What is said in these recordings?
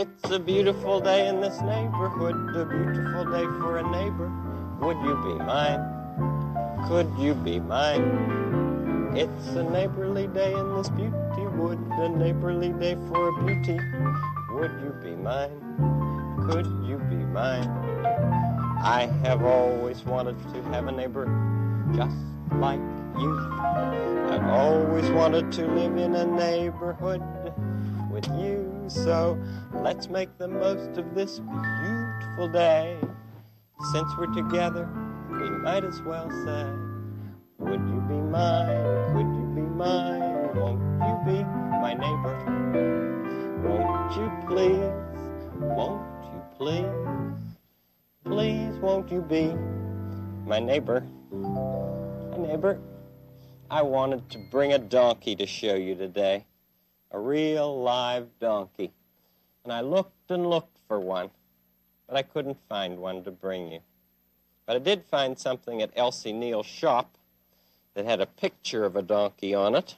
It's a beautiful day in this neighborhood, a beautiful day for a neighbor. Would you be mine? Could you be mine? It's a neighborly day in this beauty wood, a neighborly day for a beauty. Would you be mine? Could you be mine? I have always wanted to have a neighbor just like you. I've always wanted to live in a neighborhood with you. So let's make the most of this beautiful day. Since we're together, we might as well say, would you be mine? Could you be mine? Won't you be my neighbor? Won't you please? Won't you please? Please, won't you be my neighbor? My neighbor, I wanted to bring a donkey to show you today. A real live donkey. And I looked and looked for one, but I couldn't find one to bring you. But I did find something at Elsie Neal's shop that had a picture of a donkey on it.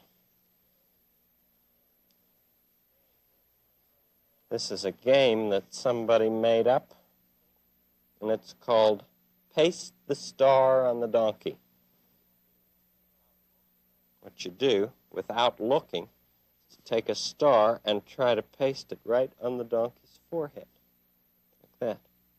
This is a game that somebody made up, and it's called Paste the Star on the Donkey. What you do, without looking, is take a star and try to paste it right on the donkey's forehead, like that.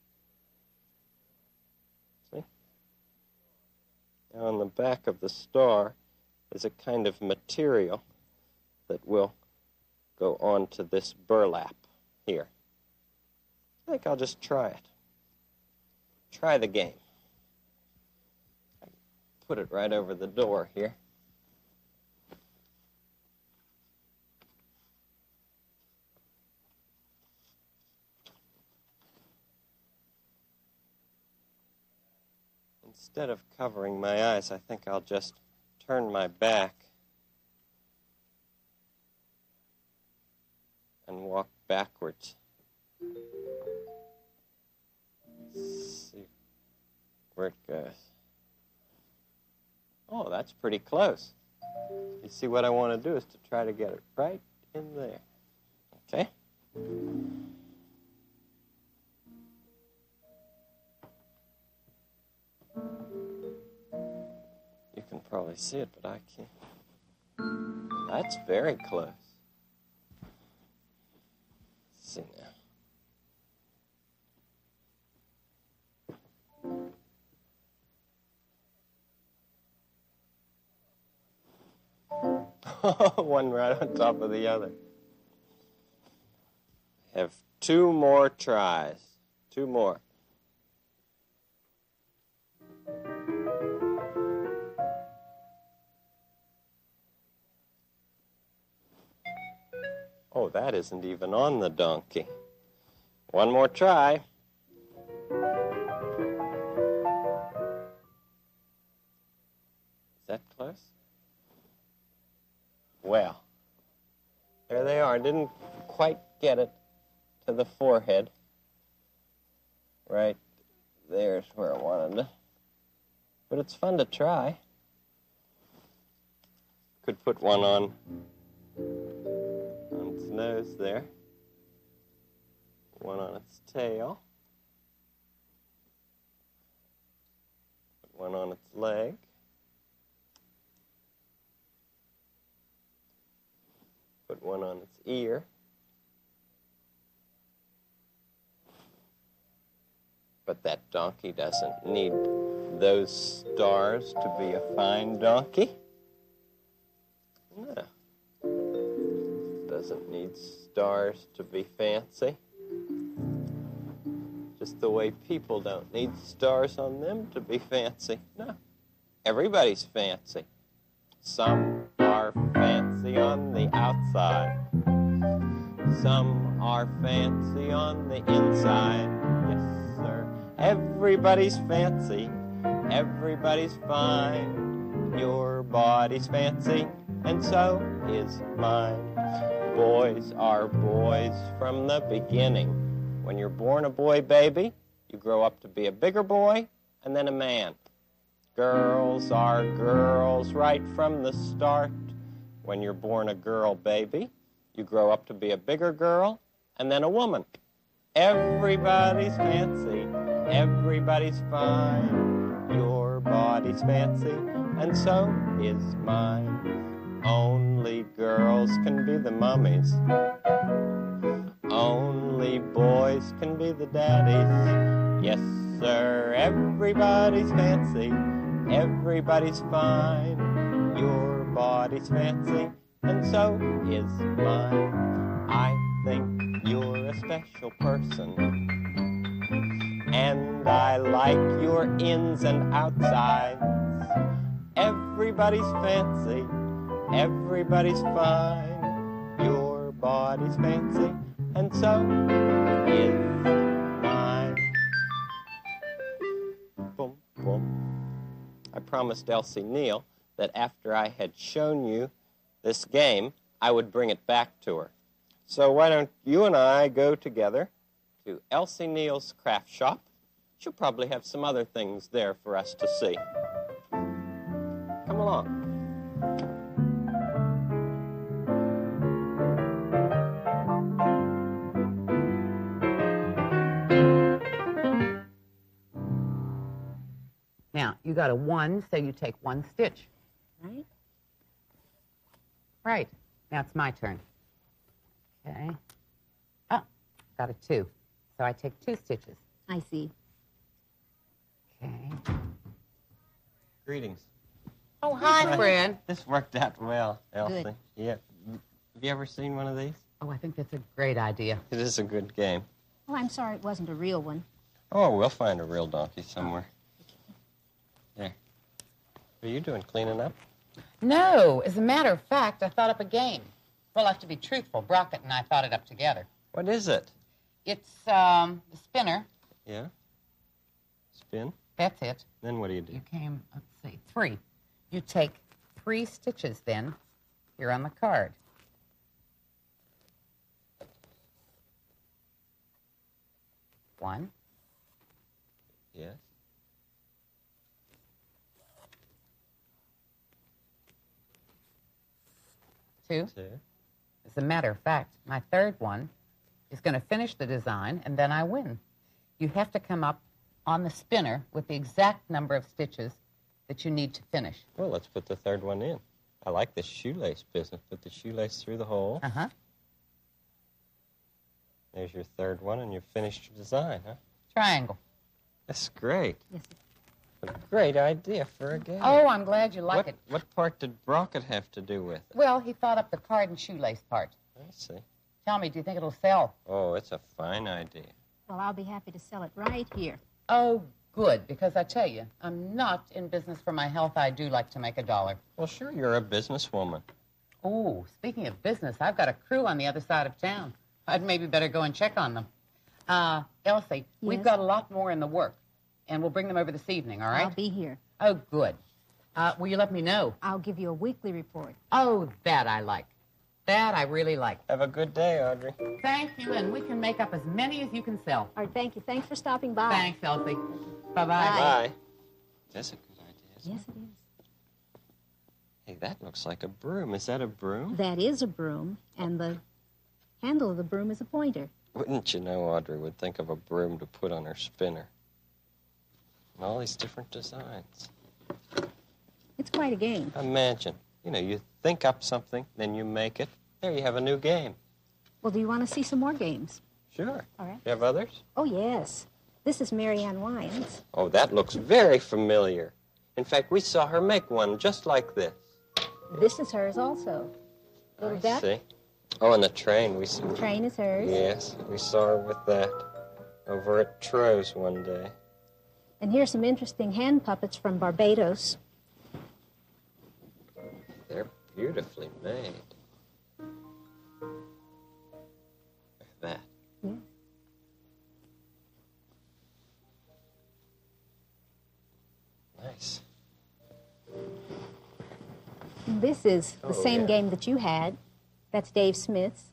See? Now on the back of the star is a kind of material that will go onto this burlap here. I think I'll just try it. Try the game. I put it right over the door here. Instead of covering my eyes, I think I'll just turn my back and walk backwards. See where it goes. Oh, that's pretty close. You see, what I want to do is to try to get it right in there. Okay? You can probably see it, but I can't. That's very close. Let's see now. One right on top of the other. Have two more tries. Two more. Oh, that isn't even on the donkey. One more try. Is that close? Well, there they are. Didn't quite get it to the forehead. Right there's where I wanted it. But it's fun to try. Could put one on its nose there. One on its tail. Put one on its leg. Put one on its ear. But that donkey doesn't need those stars to be a fine donkey. No. Doesn't need stars to be fancy. Just the way people don't need stars on them to be fancy. No. Everybody's fancy. Some are fancy on the outside. Some are fancy on the inside. Yes, sir. Everybody's fancy. Everybody's fine. Your body's fancy, and so is mine. Boys are boys from the beginning. When you're born a boy baby, you grow up to be a bigger boy and then a man. Girls are girls right from the start. When you're born a girl baby, you grow up to be a bigger girl and then a woman. Everybody's fancy, everybody's fine. Your body's fancy, and so is mine. Only girls can be the mummies. Only boys can be the daddies. Yes, sir, everybody's fancy, everybody's fine. Your body's fancy, and so is mine. I think you're a special person, and I like your ins and outsides. Everybody's fancy, everybody's fine. Your body's fancy, and so is mine. Boom, boom. I promised Elsie Neal that after I had shown you this game, I would bring it back to her. So why don't you and I go together to Elsie Neal's craft shop? She'll probably have some other things there for us to see. Come along. Now, you got a 1, so you take 1 stitch. Right? Right. Now it's my turn. Okay. Oh, got a 2. So I take 2 stitches. I see. Okay. Greetings. Oh, hi, Fred. This worked out well, Elsie. Good. Yeah. Have you ever seen one of these? Oh, I think that's a great idea. It is a good game. Well, I'm sorry it wasn't a real one. Oh, we'll find a real donkey somewhere. There. What are you doing, cleaning up? No, as a matter of fact, I thought up a game. Well, I have to be truthful. Brockett and I thought it up together. What is it? It's the spinner. Yeah? Spin? That's it. Then what do you do? You came, let's see, 3. You take 3 stitches then, here on the card. One, Yes. 2. Two. As a matter of fact, my 3rd one is going to finish the design, and then I win. You have to come up on the spinner with the exact number of stitches that you need to finish. Well, let's put the 3rd one in. I like this shoelace business. Put the shoelace through the hole. Uh-huh. There's your 3rd one, and you've finished your design, huh? Triangle. That's great. Yes. What a great idea for a game. Oh, I'm glad you like it. What part did Brockett have to do with it? Well, he thought up the card and shoelace part. I see. Tell me, do you think it'll sell? Oh, it's a fine idea. Well, I'll be happy to sell it right here. Oh, good, because I tell you, I'm not in business for my health. I do like to make $1. Well, sure, you're a businesswoman. Oh, speaking of business, I've got a crew on the other side of town. I'd maybe better go and check on them. Elsie, we've Yes? got a lot more in the work, and we'll bring them over this evening, all right? I'll be here. Oh, good. Will you let me know? I'll give you a weekly report. Oh, that I like. That I really like. Have a good day, Audrey. Thank you, and we can make up as many as you can sell. All right, thank you. Thanks for stopping by. Thanks, Elsie. Bye-bye. Bye. That's a good idea, isn't Yes, it? it is. Hey, that looks like a broom. Is that a broom? That is a broom, and the handle of the broom is a pointer. Wouldn't you know Audrey would think of a broom to put on her spinner? And all these different designs. It's quite a game. Imagine, you think up something, then you make it. There you have a new game. Well, do you want to see some more games? Sure. All right. You have others? Oh, yes. This is Mary Ann Wyans. Oh, that looks very familiar. In fact, we saw her make one just like this. This is hers also. Little I duck. see. Oh, and the train. We saw. Train is hers. Yes, we saw her with that over at Tro's one day. And here's some interesting hand puppets from Barbados. They're beautifully made. Look at that. Yeah. Nice. This is the Oh, same yeah. game that you had. That's Dave Smith's.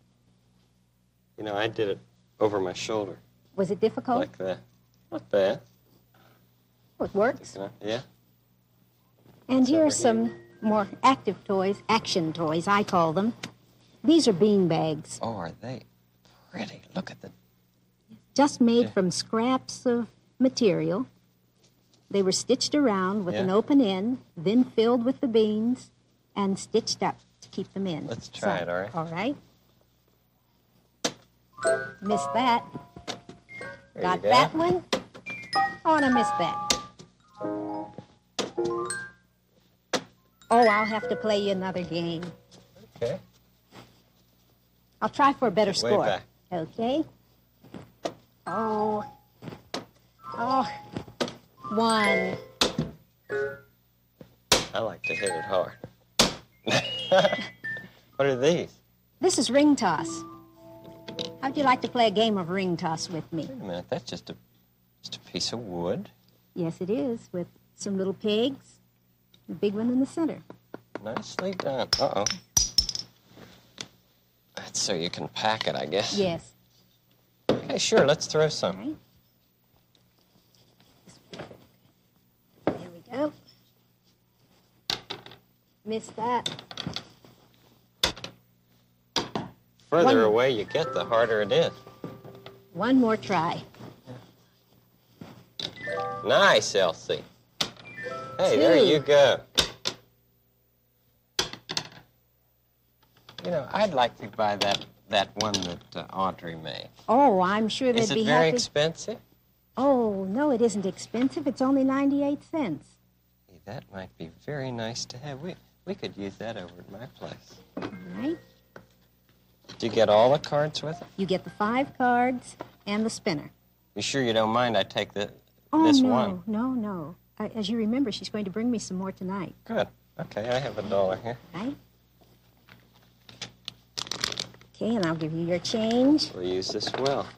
I did it over my shoulder, Was it difficult? like that. Not bad. Well, it works. Yeah. And It's here over are some more active toys, action toys, I call them. These are bean bags. Oh, are they pretty. Look at the... Just made from scraps of material. They were stitched around with an open end, then filled with the beans and stitched up to keep them in. Let's try it, all right? All right. Missed that. There Got you go. that one. Oh, and I missed that. Oh, I'll have to play you another game. Okay. I'll try for a better Way score. back. Okay. Oh. 1. I like to hit it hard. What are these? This is ring toss. How'd you like to play a game of ring toss with me? Wait a minute, that's just a piece of wood. Yes, it is, with some little pigs, the big one in the center. Nicely done. Uh-oh. That's so you can pack it, I guess. Yes. Okay, sure, let's throw All some. right. There we go. Missed that. Further One- away you get, the harder it is. One more try. Nice, Elsie. Hey, there you go. You know, I'd like to buy that one that Audrey made. Oh, I'm sure they'd Is be it very happy. expensive? Oh, no, it isn't expensive. It's only 98 cents. Hey, that might be very nice to have. We could use that over at my place. All right. Did you get all the cards with it? You get the 5 cards and the spinner. You sure you don't mind I take this Oh, no, one? no. As you remember, she's going to bring me some more tonight. Good. Okay, I have $1 here. Right? Okay, and I'll give you your change. We'll use this well.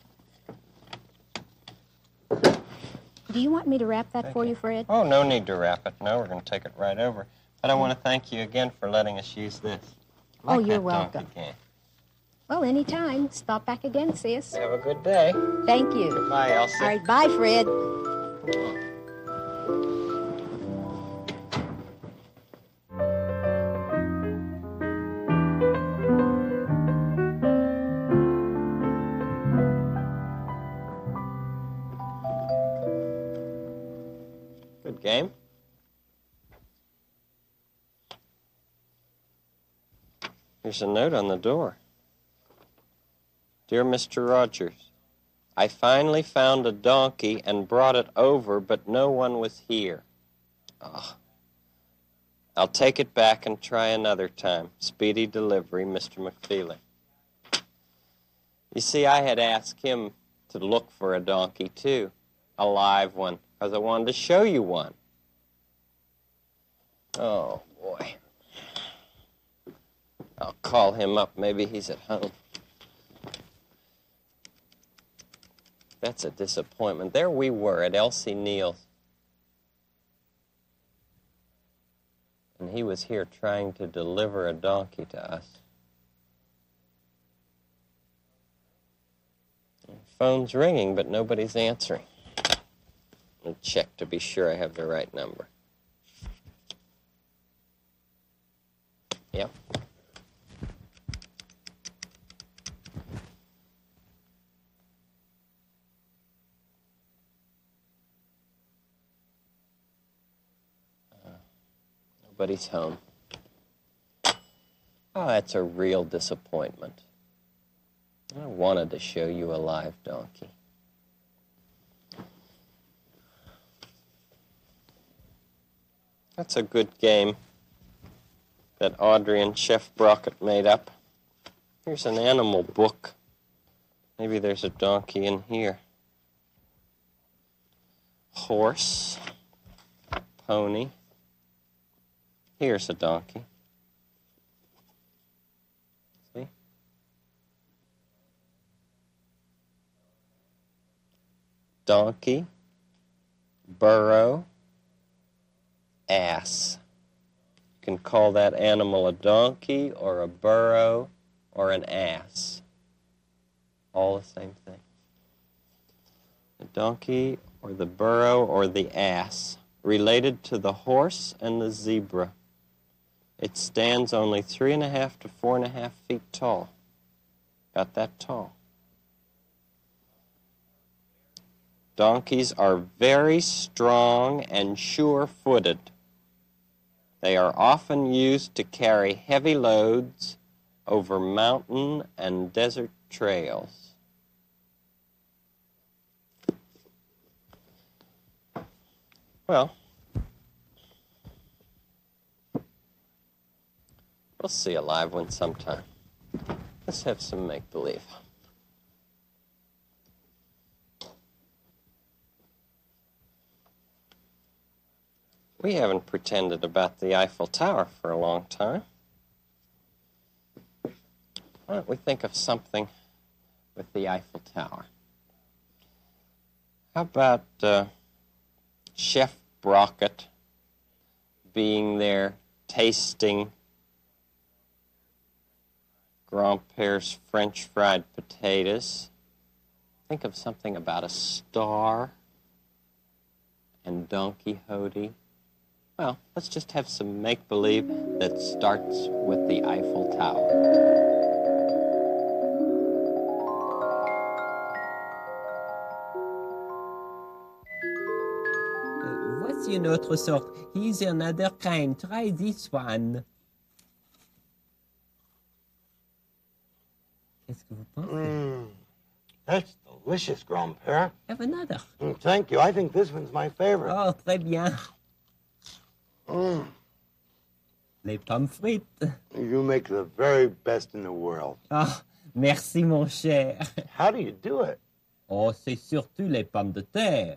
Do you want me to wrap that Thank for you. you, Fred? Oh, no need to wrap it. No, we're going to take it right over. But I want to thank you again for letting us use this. Oh, Like you're that donkey welcome. game. Well, anytime. Stop back again, sis. Have a good day. Thank you. Goodbye, Elsie. All right, bye, Fred. Good game. Here's a note on the door. Dear Mr. Rogers, I finally found a donkey and brought it over, but no one was here. Oh. I'll take it back and try another time. Speedy delivery, Mr. McFeely. You see, I had asked him to look for a donkey, too. A live one, because I wanted to show you one. Oh, boy. I'll call him up. Maybe he's at home. That's a disappointment. There we were at Elsie Neal's. And he was here trying to deliver a donkey to us. The phone's ringing, but nobody's answering. I'll check to be sure I have the right number. Yep. Nobody's home. Oh, that's a real disappointment. I wanted to show you a live donkey. That's a good game that Audrey and Chef Brockett made up. Here's an animal book. Maybe there's a donkey in here. Horse. Pony. Here's a donkey. See? Donkey. Burro. Ass. You can call that animal a donkey or a burro or an ass. All the same thing. The donkey or the burro or the ass, related to the horse and the zebra. It stands only 3.5 to 4.5 feet tall. About that tall. Donkeys are very strong and sure-footed. They are often used to carry heavy loads over mountain and desert trails. Well, we'll see a live one sometime. Let's have some make-believe. We haven't pretended about the Eiffel Tower for a long time. Why don't we think of something with the Eiffel Tower? How about Chef Brockett being there tasting Grandpère's French fried potatoes? Think of something about a star and Don Quixote. Well, let's just have some make-believe that starts with the Eiffel Tower. Voici une autre sorte. Here's another kind. Try this one. Qu'est-ce que vous pensez? That's delicious, Grandpère. Have another. Thank you. I think this one's my favorite. Oh, très bien. Les pommes frites. You make the very best in the world. Oh, merci, mon cher. How do you do it? Oh, c'est surtout les pommes de terre.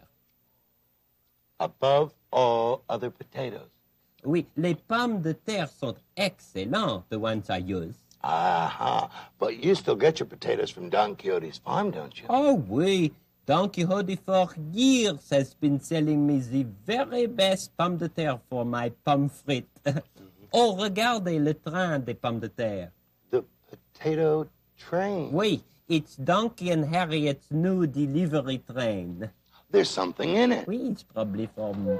Above all other potatoes. Oui, les pommes de terre sont excellentes, the ones I use. Aha. But you still get your potatoes from Don Quixote's farm, don't you? Oh, oui. Don Quixote for years has been selling me the very best pommes de terre for my pommes frites. Oh, regardez le train des pommes de terre. The potato train. Oui, it's Donkey and Harriet's new delivery train. There's something in it. Oui, it's probably for me.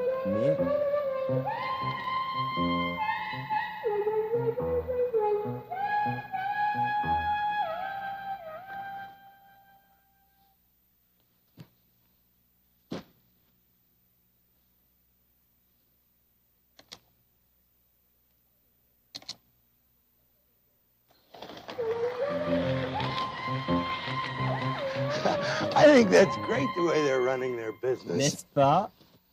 I think that's great the way they're running their business. N'est-ce pas?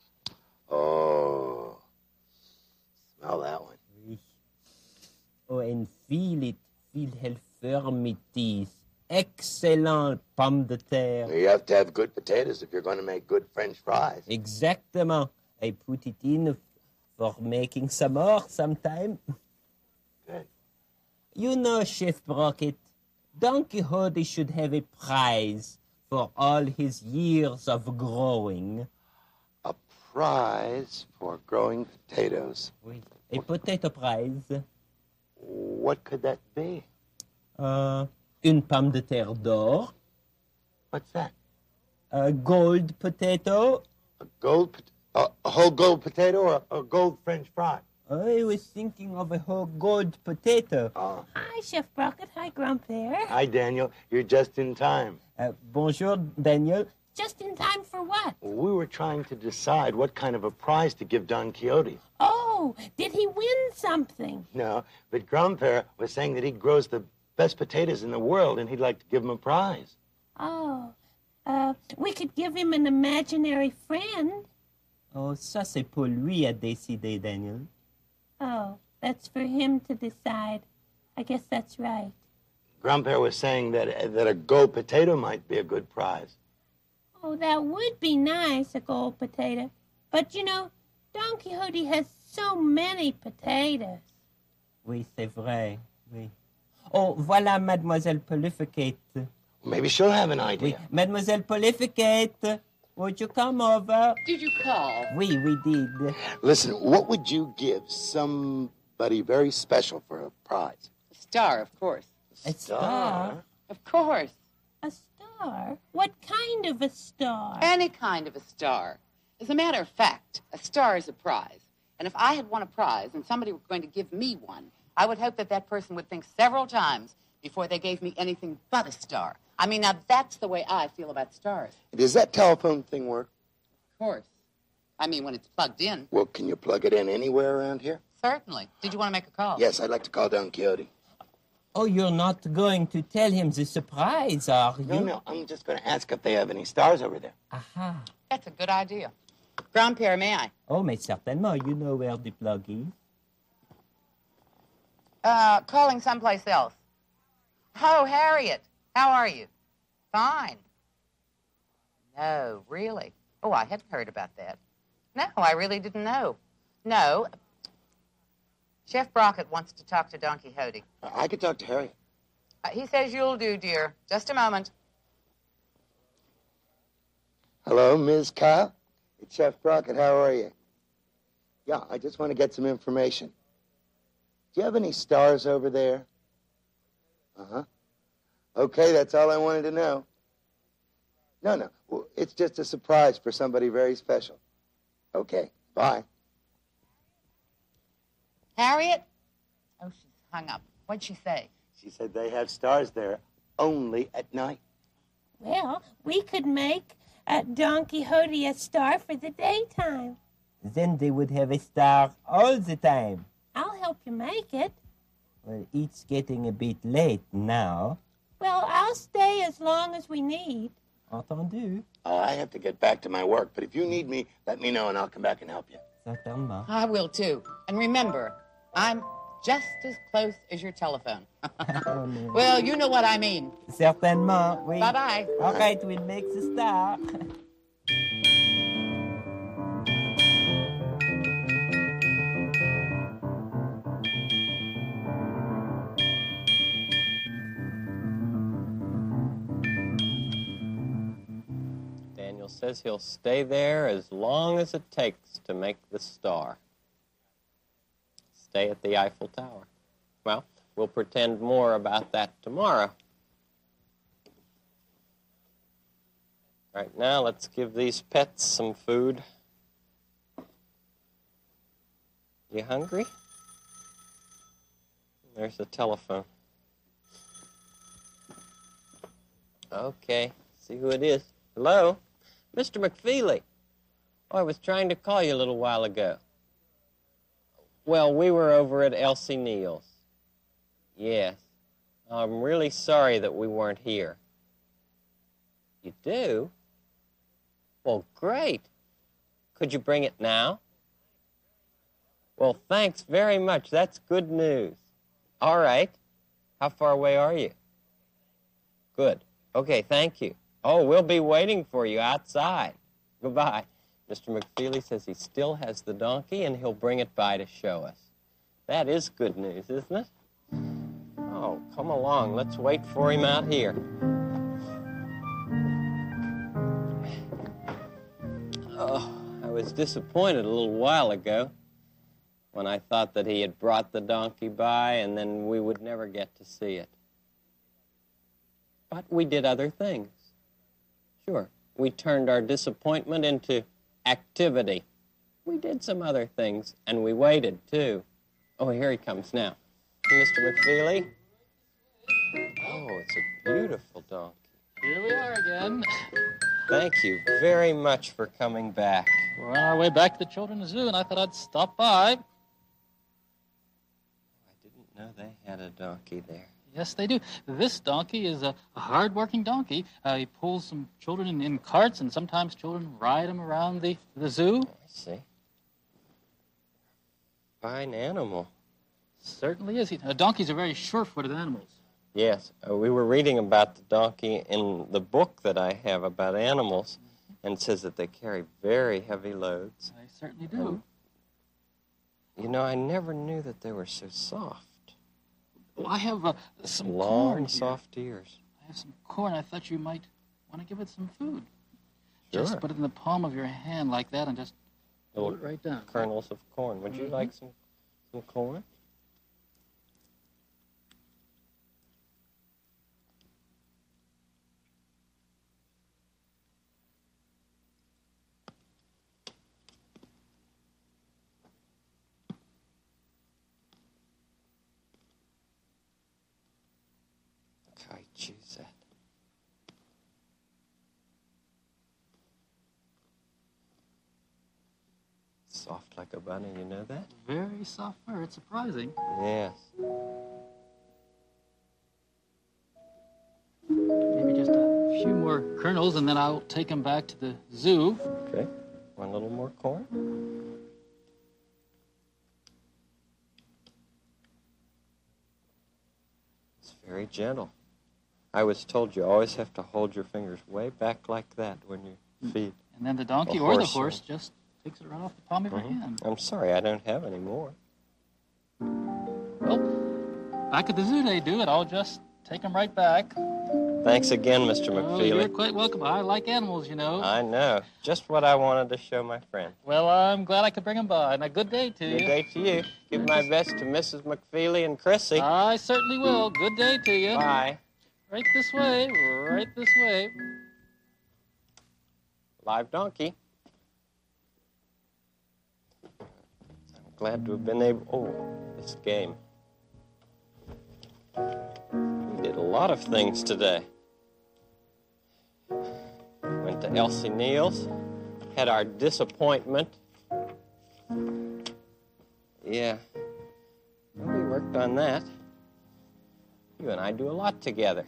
Oh. Smell that one. Oui. Oh, and feel it. Feel her firmities. Excellent pomme de terre. You have to have good potatoes if you're going to make good French fries. Exactement. I put it in for making some more sometime. Good. You know, Chef Brockett, Don Quixote should have a prize for all his years of growing. A prize for growing potatoes. Oui. A potato prize. What could that be? Une pomme de terre d'or. What's that? A gold potato. A whole gold potato or a gold French fry? I was thinking of a whole gold potato. Oh. Hi, Chef Brockett. Hi, Grandpère. Hi, Daniel. You're just in time. Bonjour, Daniel. Just in time for what? We were trying to decide what kind of a prize to give Don Quixote. Oh, did he win something? No, but Grandpère was saying that he grows the best potatoes in the world and he'd like to give him a prize. Oh, we could give him an imaginary friend. Oh, ça c'est pour lui à décider, Daniel. Oh, that's for him to decide. I guess that's right. Grandpère was saying that a gold potato might be a good prize. Oh, that would be nice, a gold potato. But, you know, Don Quixote has so many potatoes. Oui, c'est vrai, oui. Oh, voilà Mademoiselle Polificate. Maybe she'll have an Oui, idea. Mademoiselle Polificate, would you come over? Did you call? Oui, we did. Listen, what would you give somebody very special for a prize? A star, of course. A star? Of course. A star? What kind of a star? Any kind of a star. As a matter of fact, a star is a prize. And if I had won a prize and somebody were going to give me one, I would hope that that person would think several times before they gave me anything but a star. I mean, now that's the way I feel about stars. Does that telephone thing work? Of course. I mean, when it's plugged in. Well, can you plug it in anywhere around here? Certainly. Did you want to make a call? Yes, I'd like to call Don Quixote. Oh, you're not going to tell him the surprise, are you? No, I'm just going to ask if they have any stars over there. Aha. That's a good idea. Grand-Père, may I? Oh, mais certainement, you know where the plug is. Calling someplace else. Oh, Harriet, how are you? Fine. No, really? Oh, I hadn't heard about that. No, I really didn't know. No. Chef Brockett wants to talk to Don Quixote. I could talk to Harriet. He says you'll do, dear. Just a moment. Hello, Ms. Kyle. It's Chef Brockett. How are you? Yeah, I just want to get some information. Do you have any stars over there? Uh-huh. Okay, that's all I wanted to know. No. Well, it's just a surprise for somebody very special. Okay, bye. Harriet? Oh, she's hung up. What'd she say? She said they have stars there only at night. Well, we could make Don Quixote a star for the daytime. Then they would have a star all the time. I'll help you make it. Well, it's getting a bit late now. Well, I'll stay as long as we need. Entendu? Oh, I have to get back to my work, but if you need me, let me know and I'll come back and help you. Certainement. I will, too. And remember, I'm just as close as your telephone. Oh, no. Well, you know what I mean. Certainement, oui. Bye-bye. All right, we'll make the star. Daniel says he'll stay there as long as it takes to make the star. Stay at the Eiffel Tower. Well, we'll pretend more about that tomorrow. Right now, let's give these pets some food. You hungry? There's the telephone. Okay, see who it is. Hello? Mr. McFeely. Oh, I was trying to call you a little while ago. Well, we were over at Elsie Neal's. Yes. I'm really sorry that we weren't here. You do? Well, great. Could you bring it now? Well, thanks very much. That's good news. All right. How far away are you? Good. Okay, thank you. Oh, we'll be waiting for you outside. Goodbye. Mr. McFeely says he still has the donkey and he'll bring it by to show us. That is good news, isn't it? Oh, come along. Let's wait for him out here. Oh, I was disappointed a little while ago when I thought that he had brought the donkey by and then we would never get to see it. But we did other things. Sure, we turned our disappointment into activity. We did some other things, and we waited, too. Oh, here he comes now. Mr. McFeely? Oh, it's a beautiful donkey. Here we are again. Thank you very much for coming back. We're on our way back to the Children's Zoo, and I thought I'd stop by. I didn't know they had a donkey there. Yes, they do. This donkey is a hard-working donkey. He pulls some children in carts, and sometimes children ride him around the zoo. I see. Fine animal. Certainly is. Donkeys are very sure-footed animals. Yes, we were reading about the donkey in the book that I have about animals, and it says that they carry very heavy loads. They certainly do. You know, I never knew that they were so soft. Oh, I have some Long, corn here. soft ears. I have some corn. I thought you might want to give it some food. Sure. Just put it in the palm of your hand like that and just Little put it right down. kernels of corn. Would you like some corn? soft like a bunny, you know that? Very soft fur. It's surprising. Yes. Maybe just a few more kernels, and then I'll take him back to the zoo. Okay. One little more corn. It's very gentle. I was told you always have to hold your fingers way back like that when you feed. And then the donkey A or the horse, horse just takes it right off the palm of your hand. I'm sorry, I don't have any more. Well, back at the zoo they do it. I'll just take them right back. Thanks again, Mr. Oh, McFeely. you're quite welcome. I like animals, you know. I know. Just what I wanted to show my friend. Well, I'm glad I could bring them by. And a good day to you. Good day to you. Give my best to Mrs. McFeely and Chrissy. I certainly will. Good day to you. Bye. Right this way. Right this way. Live donkey. I'm glad to have been able... Oh, this game. We did a lot of things today. Went to Elsie Neal's. Had our disappointment. Yeah. Well, we worked on that. You and I do a lot together.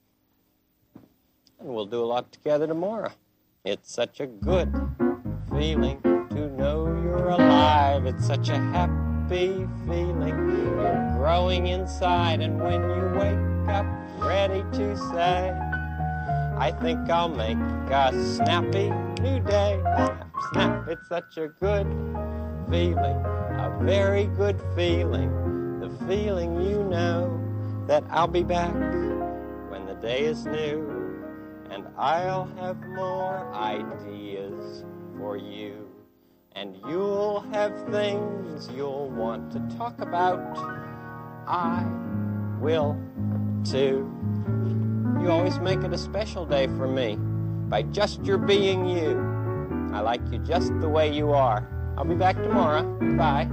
And we'll do a lot together tomorrow. It's such a good feeling to know you're alive. It's such a happy feeling. You're growing inside, and when you wake up ready to say, I think I'll make a snappy new day. Snap, snap, it's such a good feeling, a very good feeling. The feeling you know that I'll be back when the day is new. And I'll have more ideas for you. And you'll have things you'll want to talk about. I will, too. You always make it a special day for me by just your being you. I like you just the way you are. I'll be back tomorrow. Bye.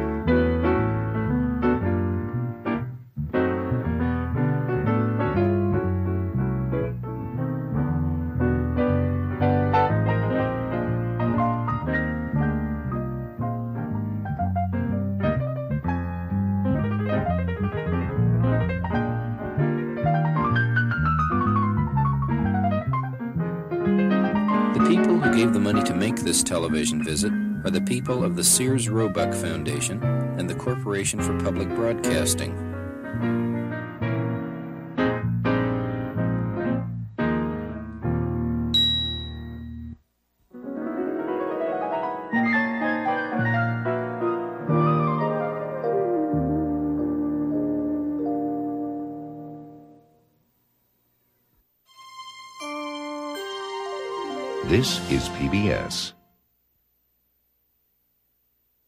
Gave the money to make this television visit are the people of the Sears Roebuck Foundation and the Corporation for Public Broadcasting. This is PBS.